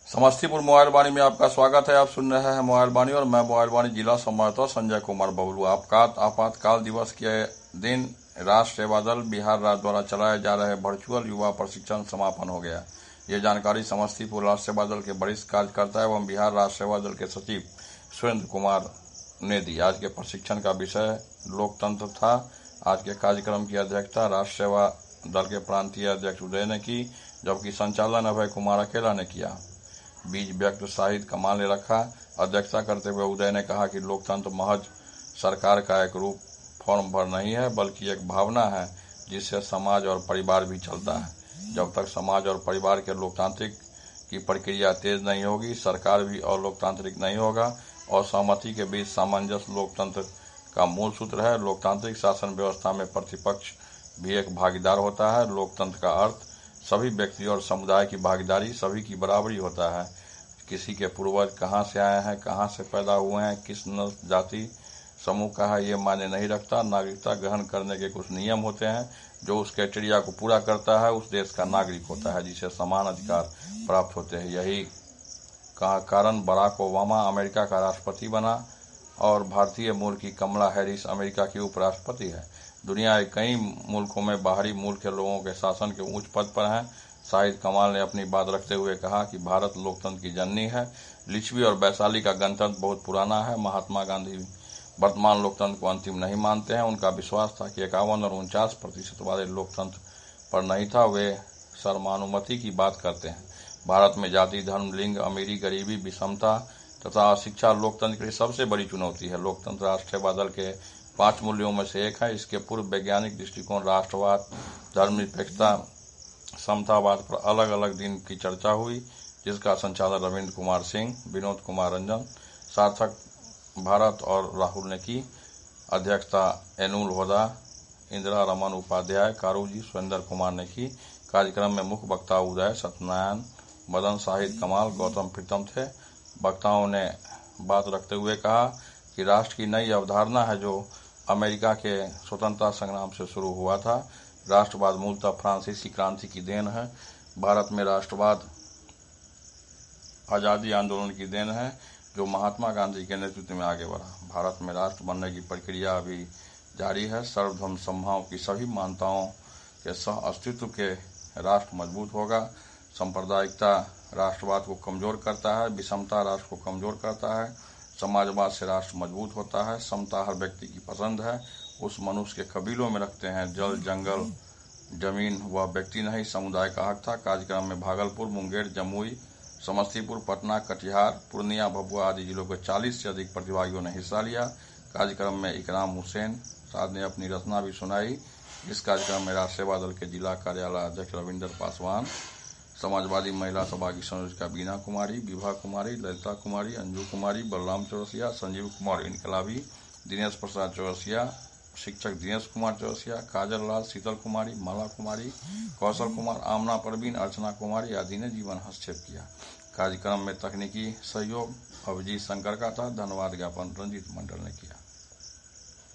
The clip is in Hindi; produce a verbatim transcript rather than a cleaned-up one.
समस्तीपुर मोबाइल वाणी में आपका स्वागत है। आप सुन रहे हैं मोबाइल वाणी और मैं मोबाइल वाणी जिला संवाददाता संजय कुमार बबलू। आपात आपातकाल दिवस के दिन राष्ट्र सेवा दल बिहार राज्य द्वारा चलाए जा रहे वर्चुअल युवा प्रशिक्षण समापन हो गया। ये जानकारी समस्तीपुर राष्ट्र सेवा दल के वरिष्ठ कार्यकर्ता एवं बिहार राष्ट्र सेवा दल के सचिव सुरेंद्र कुमार ने दी। आज के प्रशिक्षण का विषय लोकतंत्र था। आज के कार्यक्रम की अध्यक्षता राष्ट्र सेवा दल के प्रांतीय अध्यक्ष उदय ने की, जबकि संचालन अभय कुमार अकेला ने किया। बीज व्यक्त शाहिद कमाल ने रखा। अध्यक्षता करते हुए उदय ने कहा कि लोकतंत्र महज सरकार का एक रूप फॉर्म भर नहीं है, बल्कि एक भावना है जिससे समाज और परिवार भी चलता है। जब तक समाज और परिवार के लोकतांत्रिक की प्रक्रिया तेज नहीं होगी, सरकार भी और लोकतांत्रिक नहीं होगा और सहमति के बीच सामंजस्य लोकतंत्र का मूल सूत्र है। लोकतांत्रिक शासन व्यवस्था में प्रतिपक्ष भी एक भागीदार होता है। लोकतंत्र का अर्थ सभी व्यक्ति और समुदाय की भागीदारी, सभी की बराबरी होता है। किसी के पूर्वज कहाँ से आए हैं, कहाँ से पैदा हुए हैं, किस नस्ल जाति समूह का है, ये मायने नहीं रखता। नागरिकता ग्रहण करने के कुछ नियम होते हैं। जो उस क्राइटेरिया को पूरा करता है उस देश का नागरिक होता है, जिसे समान अधिकार प्राप्त होते हैं। यही कारण बराक ओबामा अमेरिका का राष्ट्रपति बना और भारतीय मूल की कमला हैरिस अमेरिका की उपराष्ट्रपति है। दुनिया के कई मुल्कों में बाहरी मुल्क के लोगों के शासन के उच्च पद पर हैं। शाहिद कमाल ने अपनी बात रखते हुए कहा कि भारत लोकतंत्र की जननी है। लिच्छवी और वैशाली का गणतंत्र बहुत पुराना है। महात्मा गांधी वर्तमान लोकतंत्र को अंतिम नहीं मानते हैं। उनका विश्वास था कि इक्यावन और उनचास प्रतिशत वाले लोकतंत्र पर नहीं था। वे सर्वमानुमति की बात करते हैं। भारत में जाति, धर्म, लिंग, अमीरी, गरीबी, विषमता तथा अशिक्षा लोकतंत्र के लिए सबसे बड़ी चुनौती है। लोकतंत्र राष्ट्र सेवा दल के पांच मूल्यों में से एक है। इसके पूर्व वैज्ञानिक दृष्टिकोण राष्ट्रवाद, धर्मनिरपेक्षता, समतावाद पर अलग अलग दिन की चर्चा हुई, जिसका संचालन रविंद्र कुमार सिंह, विनोद कुमार रंजन, सार्थक भारत और राहुल ने की। अध्यक्षता एनुल होदा, इंदिरा रमन उपाध्याय, कारूजी सुरेंद्र कुमार ने की। कार्यक्रम में मुख्य वक्ता उदय, सत्यनारायण, मदन, शाहिद कमाल, गौतम प्रीतम थे। वक्ताओं ने बात रखते हुए कहा कि राष्ट्र की नई अवधारणा है जो अमेरिका के स्वतंत्रता संग्राम से शुरू हुआ था। राष्ट्रवाद मूलतः फ्रांसीसी क्रांति की देन है। भारत में राष्ट्रवाद आजादी आंदोलन की देन है जो महात्मा गांधी के नेतृत्व में आगे बढ़ा। भारत में राष्ट्र बनने की प्रक्रिया अभी जारी है। सर्वधर्म समभाव की सभी मान्यताओं के सह अस्तित्व के राष्ट्र मजबूत होगा। सांप्रदायिकता राष्ट्रवाद को कमजोर करता है। विषमता राष्ट्र को कमजोर करता है। समाजवाद से राष्ट्र मजबूत होता है। समता हर व्यक्ति की पसंद है। उस मनुष्य के कबीलों में रखते हैं। जल, जंगल, जमीन वह व्यक्ति नहीं, समुदाय का हक था। कार्यक्रम में भागलपुर, मुंगेर, जमुई, समस्तीपुर, पटना, कटिहार, पूर्णिया, भभुआ आदि जिलों के चालीस से अधिक प्रतिभागियों ने हिस्सा लिया। कार्यक्रम में इकराम हुसैन साहब ने अपनी रचना भी सुनाई। इस कार्यक्रम में राष्ट्र सेवा दल के जिला कार्यालय अध्यक्ष रविंदर पासवान, समाजवादी महिला सभा की संयोजका बीना कुमारी, विभा कुमारी, ललिता कुमारी, अंजू कुमारी, बलराम चौरसिया, संजीव कुमार इनकलाबी, दिनेश प्रसाद चौरसिया, शिक्षक दिनेश कुमार चौरसिया, काजल लाल, शीतल कुमारी, माला कुमारी, कौशल कुमार, आमना परवीन, अर्चना कुमारी आदि ने जीवन हस्तक्षेप किया। कार्यक्रम में तकनीकी सहयोग अभिजीत शंकर का था। धन्यवाद ज्ञापन रंजीत मंडल ने किया।